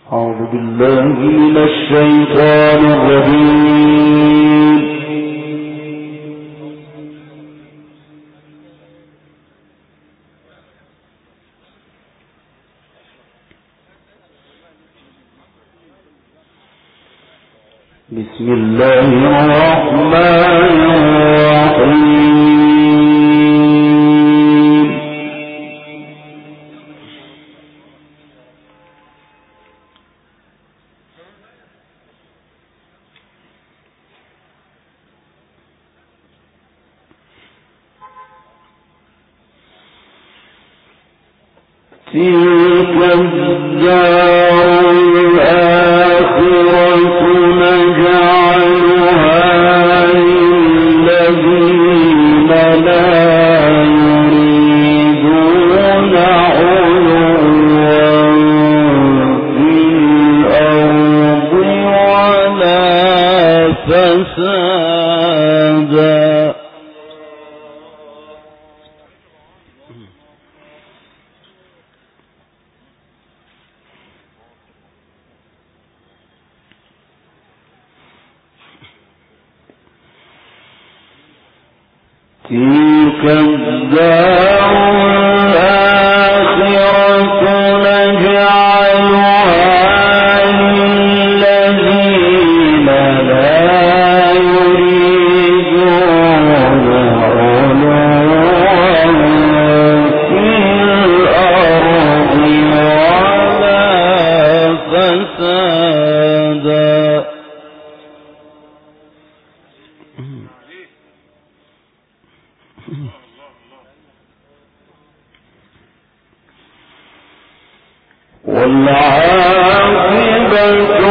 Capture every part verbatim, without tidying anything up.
أعوذ بالله من الشيطان الرجيم. بسم الله الرحمن الرحيم. تلك الدار الآخرة نجعلها للذين لا يريدون علوا في الأرض ولا فسادا. تلك الدار الآخرة نجعلها للذين لا يريدون علوا في الأرض ولا فسادا. والعاقبة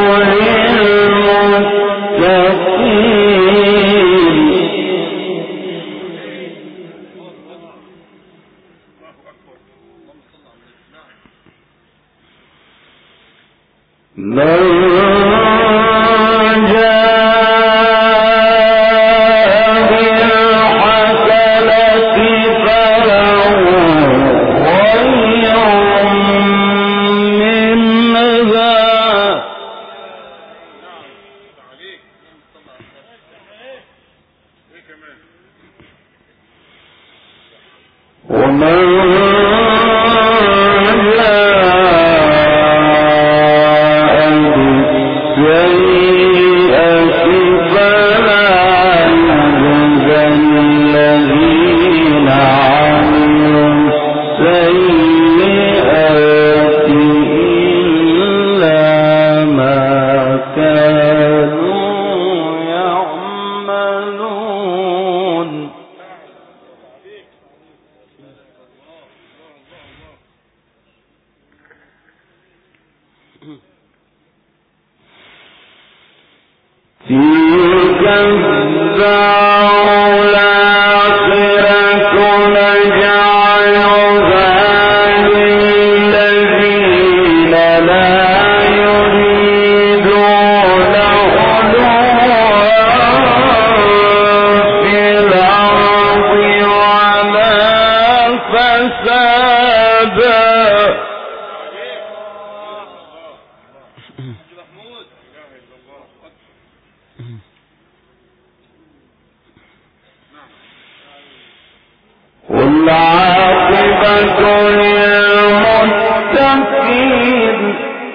للمتقين.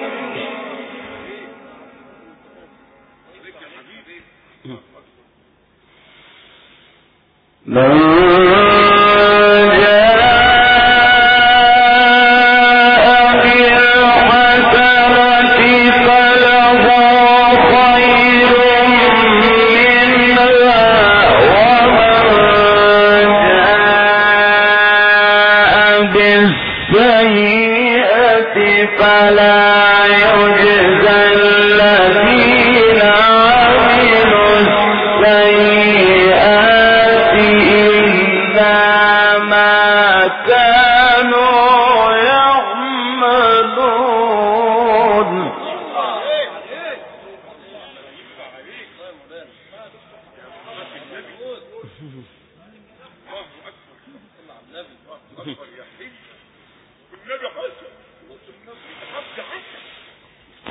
فلا يجزى الذين عملوا السيئات إلا ما كانوا يعملون.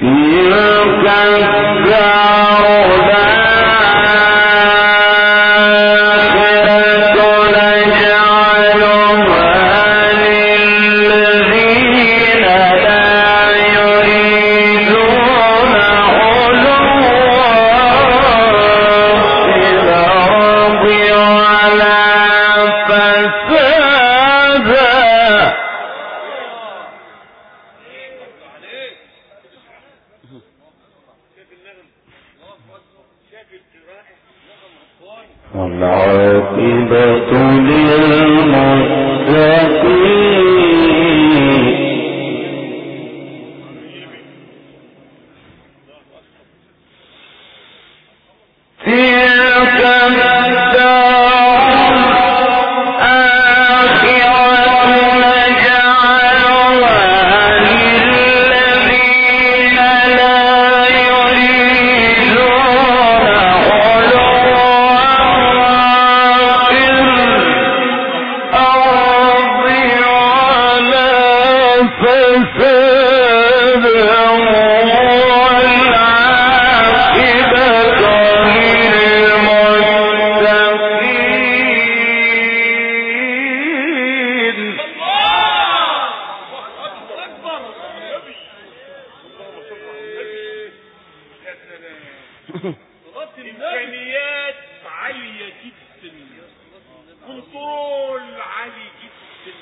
إمكانيات عالية جدا، كنترول عالي جدا.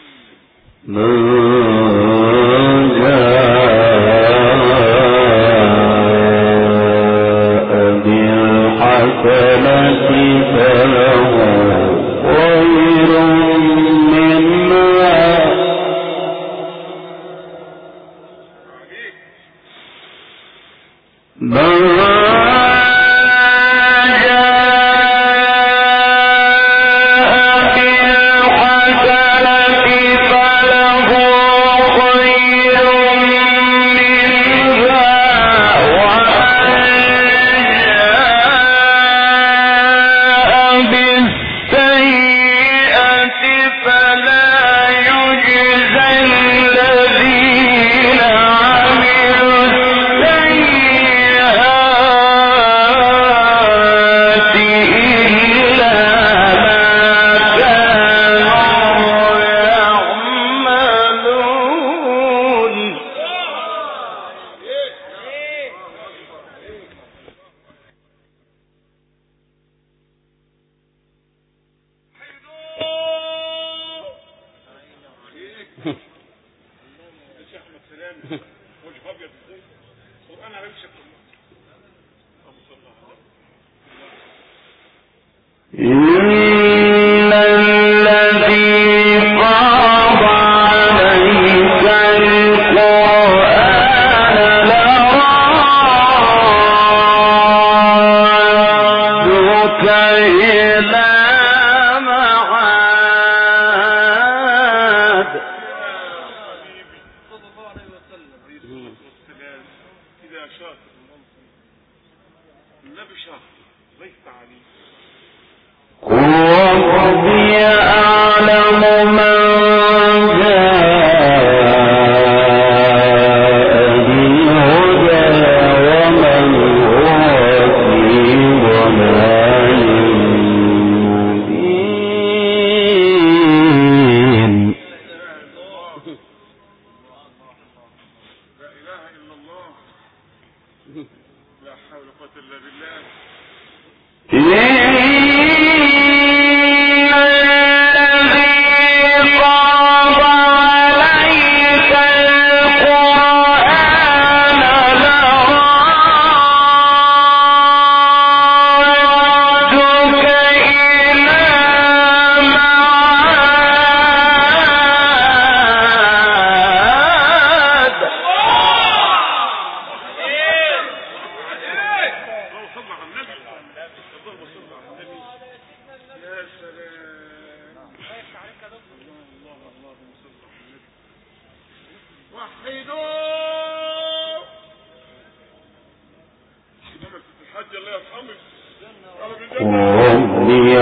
ربي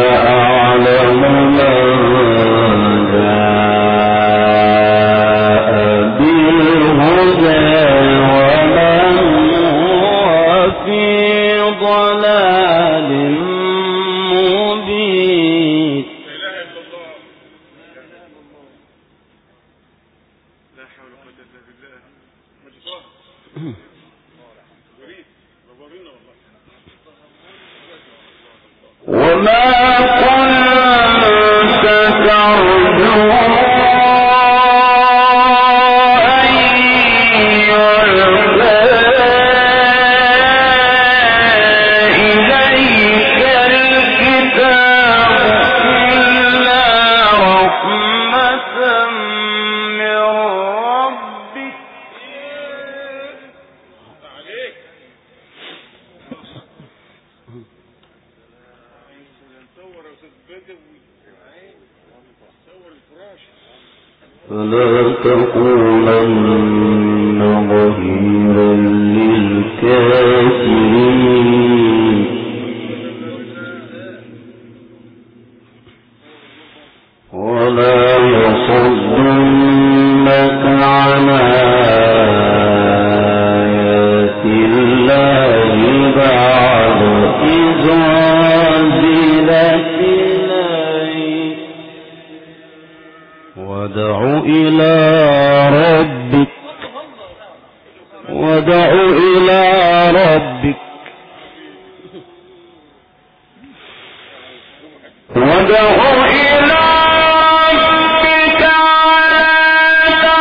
أعلم من جاء بالهدى ومن وما كنت ترجو فلا تكونن ظهيرا للكافرين ولا يصدنك عن آيات الله بعد إذ أنزلت إليك وادع إلى ربك وادع إلى ربك وادع إلى ربك ولا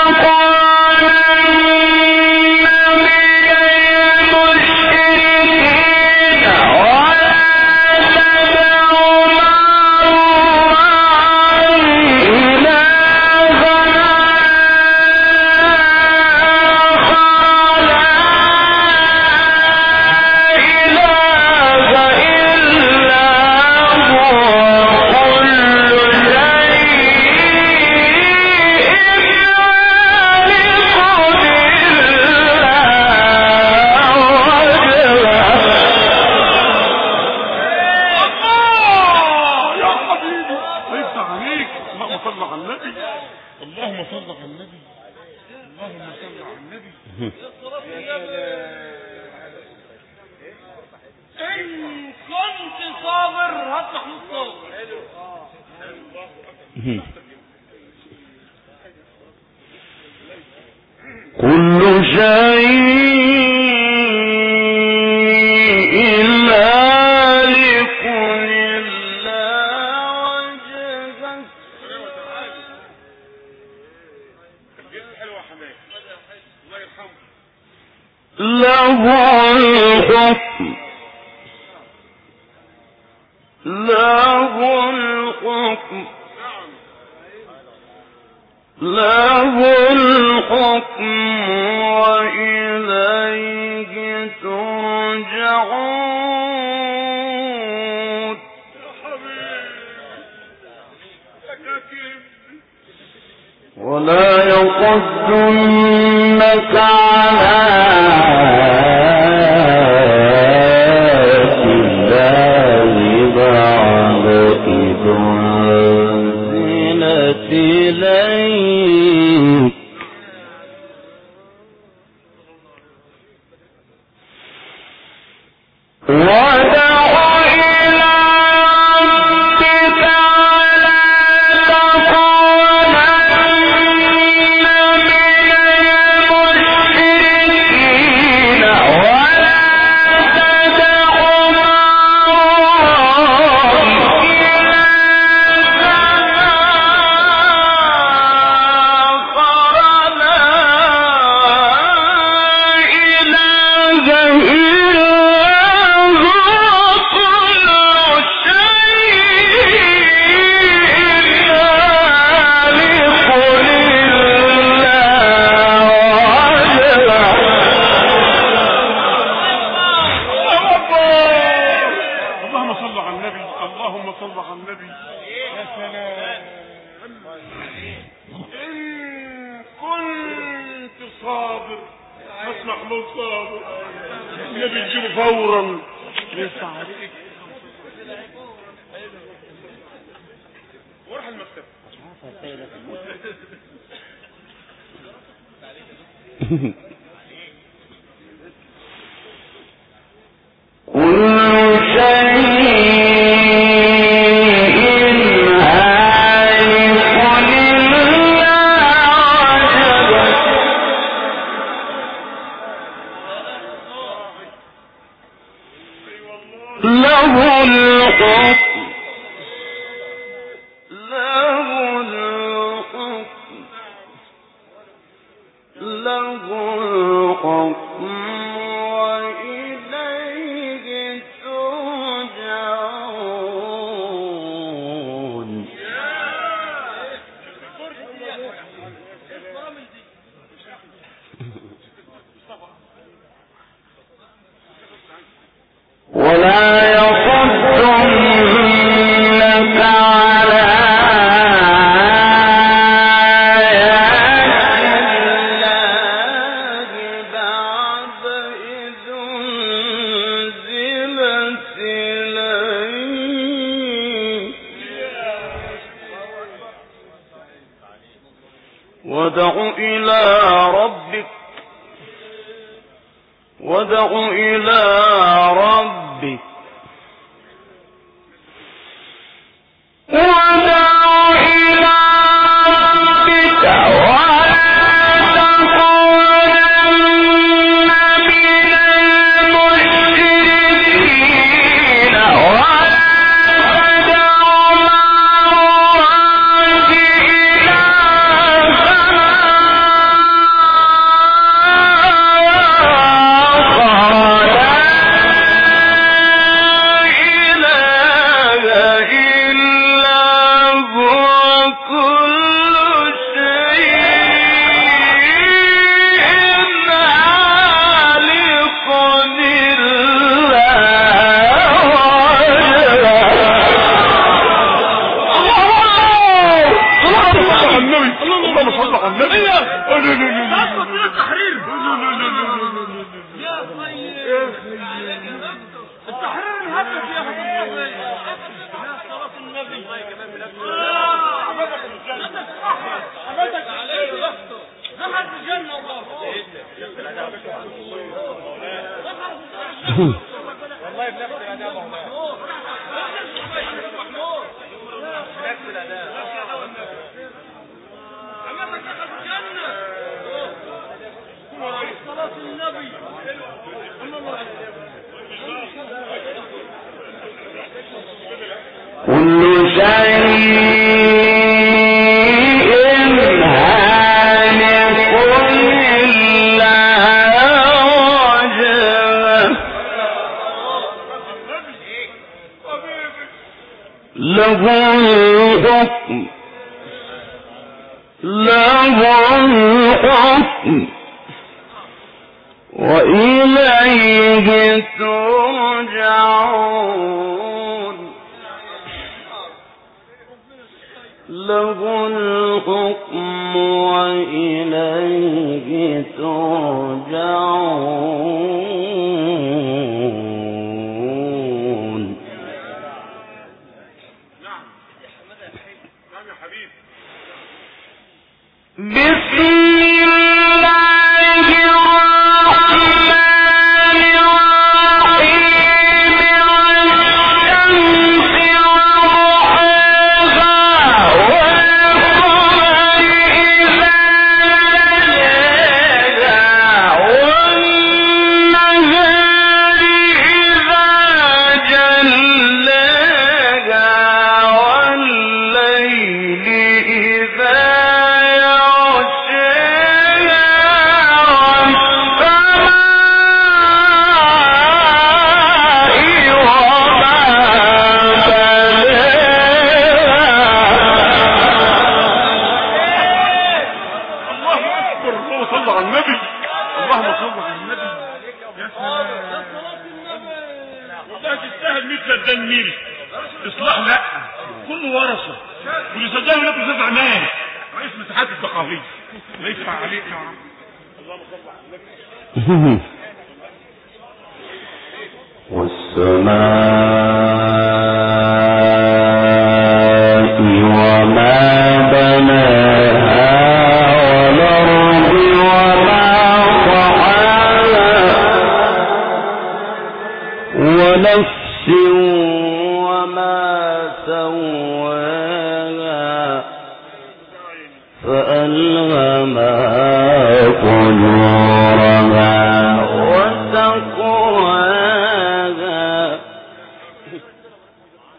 تكونن من المشركين ولا تدع كل شيء هالك إلا وجهه له الحكم له الحكم له الحكم وإليه ترجعون ولا يصدنك عن آيات الله بعد إذ أنزلت إليك وادع إلى ربك ولا تكونن من المشركين ولا تدع مع الله فورا وراح المكتب كل شيء وادع إلى ربك وادع إلى ربك كل شيء هالك إلا وجهه له الحكم له الحكم وإليه ترجعون له الحكم وإليه ترجعون. نعم نعم يا حبيبي. بسم الله الرحمن الرحيم والشمس وضحاها والقمر إذا تلاها والنهار إذا جلاها والليل إذا الدنيل اصلاح لا كله ورثه واللي صدقوا لكم زاد عمان رئيس مساحات الثقافيه لا يدفع عليك يا عم. اللهم صل على النبي. والسماء وما بناها والأرض وما طحاها ونفس وما سواها فألهمها فجورها وتقواها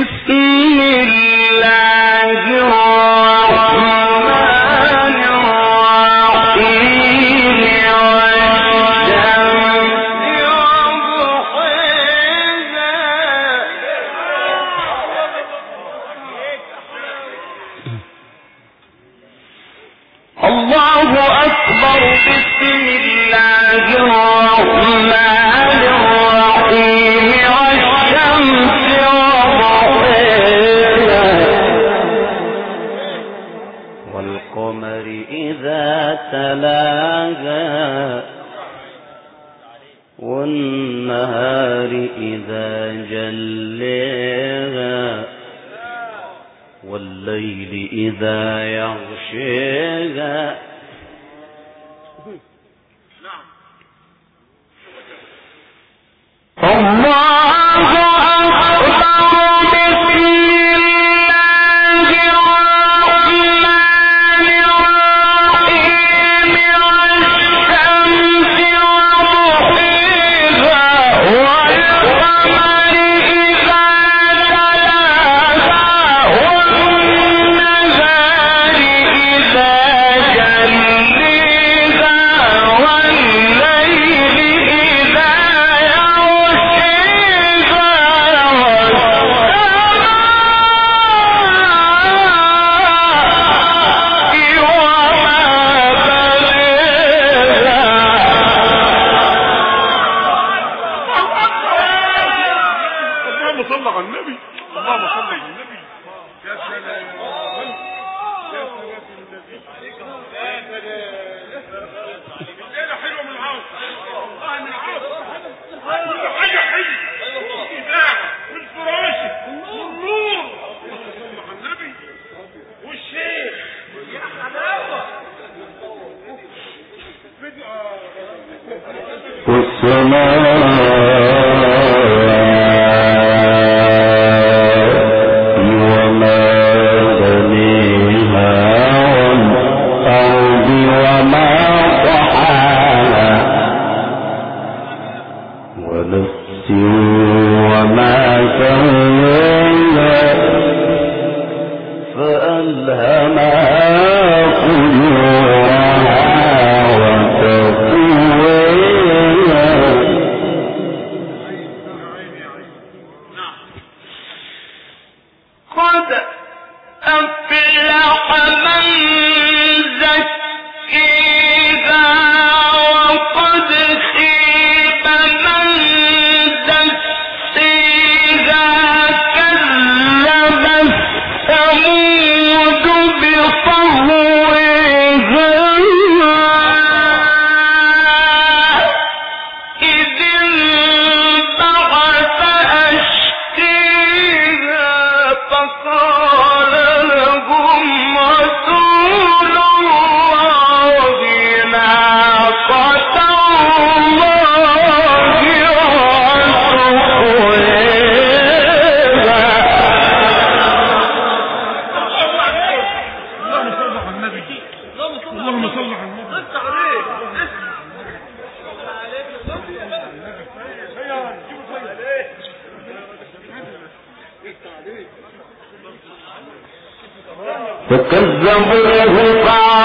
فكذبوه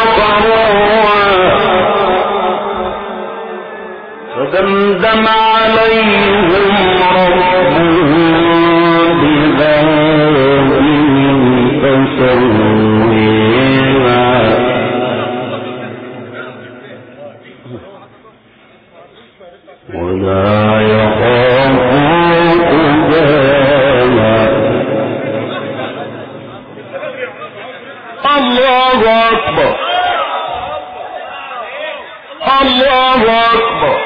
فعقروها فدمدم عليهم ربهم بذنبهم فسويها ولا يخاف عقباها. الله أكبر الله أكبر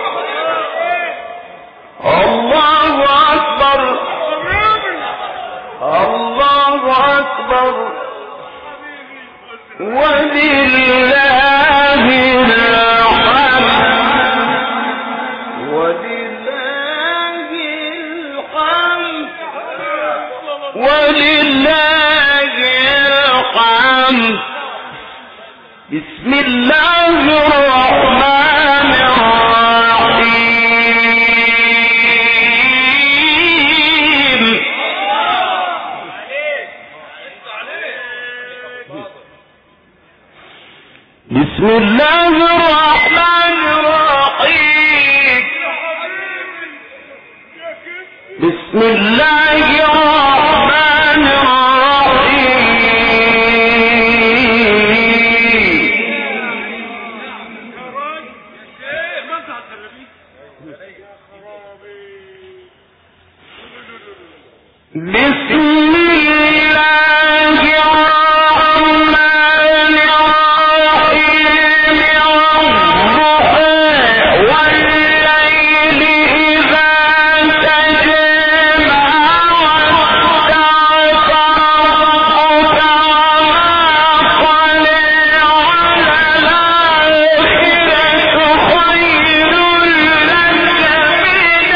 الله أكبر الله أكبر ولله الحمد ولله الحمد ولله الحمد. بسم الله الرحمن الرحيم. بسم الله الرحمن الرحيم بسم الله الرحمن الرحيم بسم الله الرحمن الرحيم والضحى والليل إذا سجى ما ودعك ربك وما قلى وللآخرة خير لك من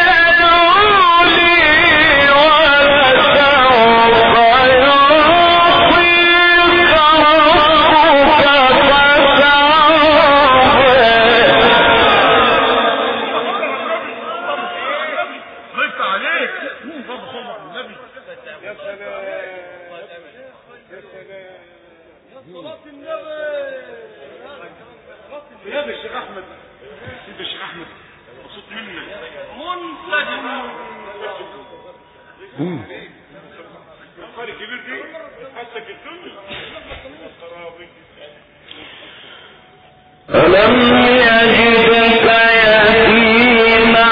ألم يجدك يتيما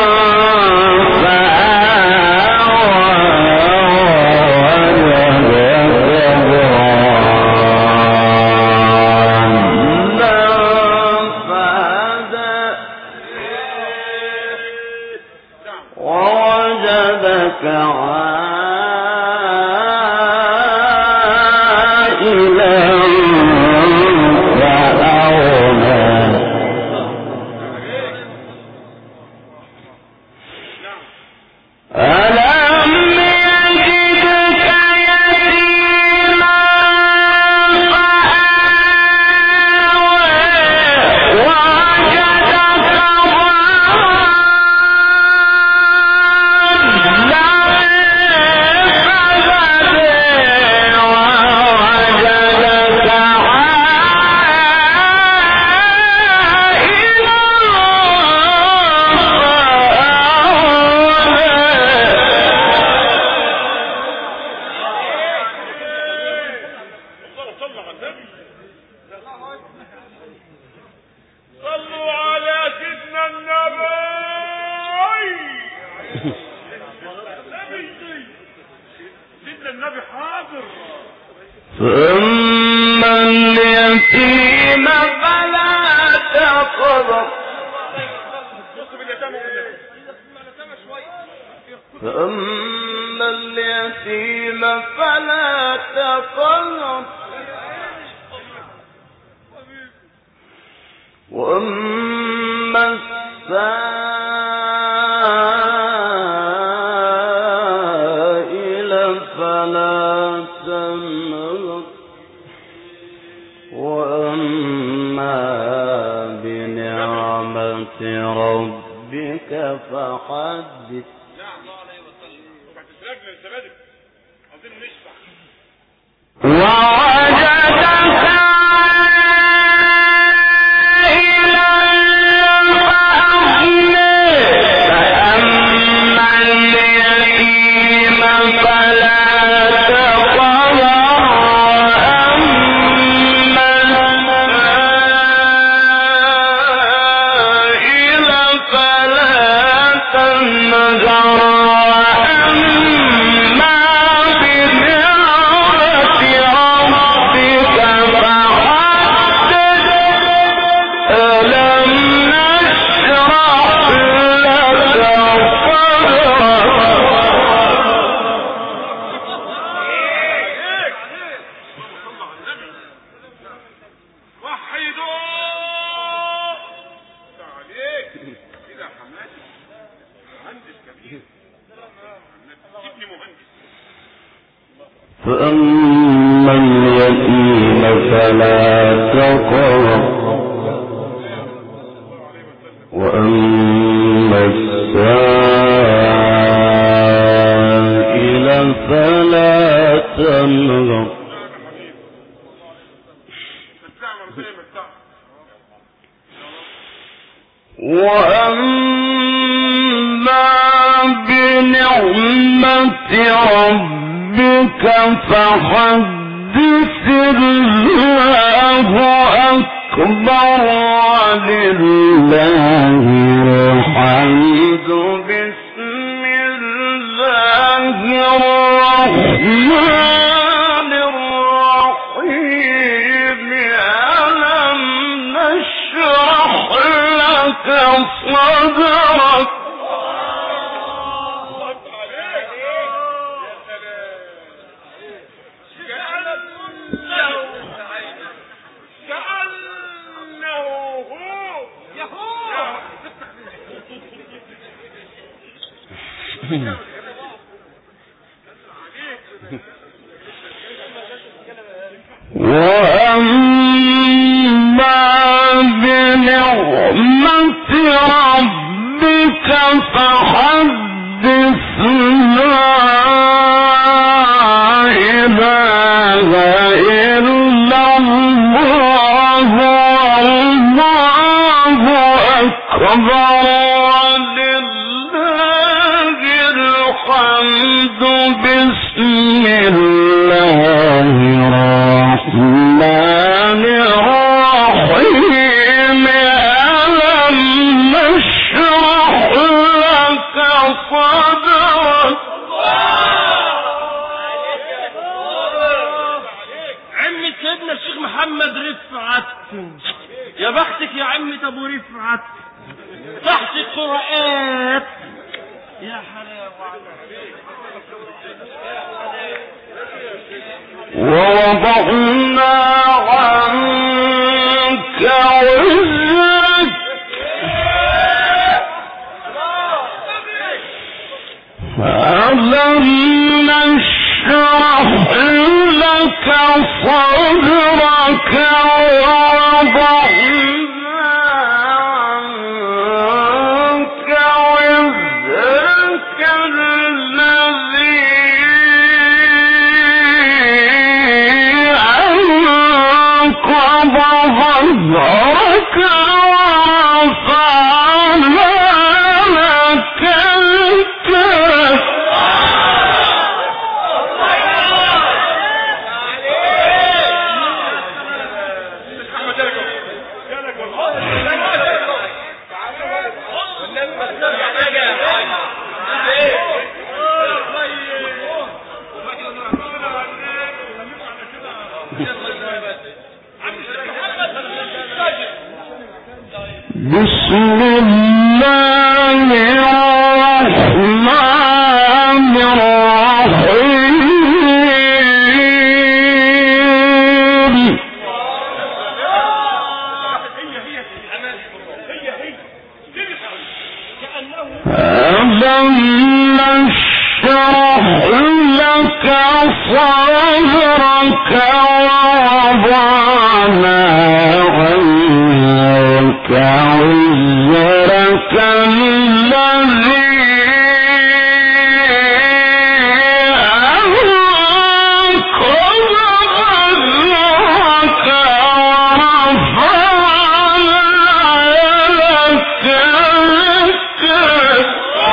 ووجدك ثم اليتيم فلا تقهر ثم اليتيم فلا تقهر وأما السائل فلا تنهر وأما بنعمة ربك فحدث. ووجدك فأما اليتيم فلا تقهر وأما السائل فلا تنهر وأما بنعمة ربك فحدث الله أكبر ولله الحمد بسم الله الرحمن الرحيم ألم نشرح لك صدرك وأما بنعمة ربك فحدث لا إله إلا الله والله أكبر ولله الحمد بسم الله الرحمن الرحيم ألم نشرح لك صدرك عمي سيدنا الشيخ محمد رفعت، يا بختك يا عمي ابو رفعت تحت القراءات يا حلاوه. ووضعنا عنك وزرك ألم نشرح لك صدرك ووضعنا عنك وزرك الذي ظهرك ورفعنا لك ذكرك بسم الله الرحمن الرحيم ألم نشرح لك صدرك ووضعنا عنك وزرك الذي أنقض ظهرك ورفعنا لك ذكرك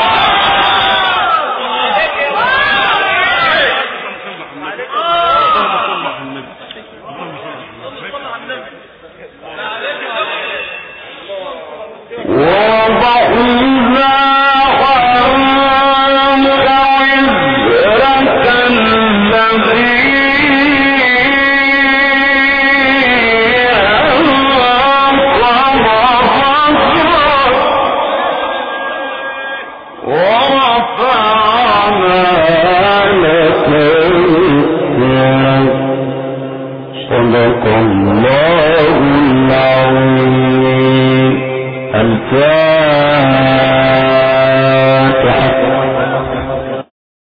ووضعنا عنك وزرك الذي أنقض ظهرك ورفعنا لك ذكرك صدق الله العظيم. الفاتحة.